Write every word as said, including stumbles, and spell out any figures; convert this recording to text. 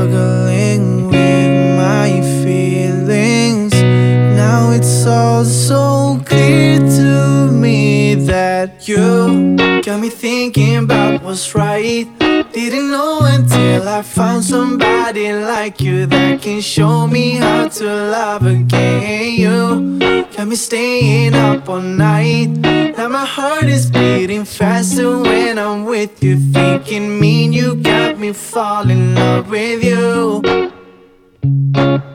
struggling with my feelings. Now it's all so clear to me that you got me thinking about what's right. Didn't know until I found somebody like you that can show me how to love again. You got me staying up all night. Now my heart is beating faster when I'm with you. Thinking mean, you got me falling in love with you.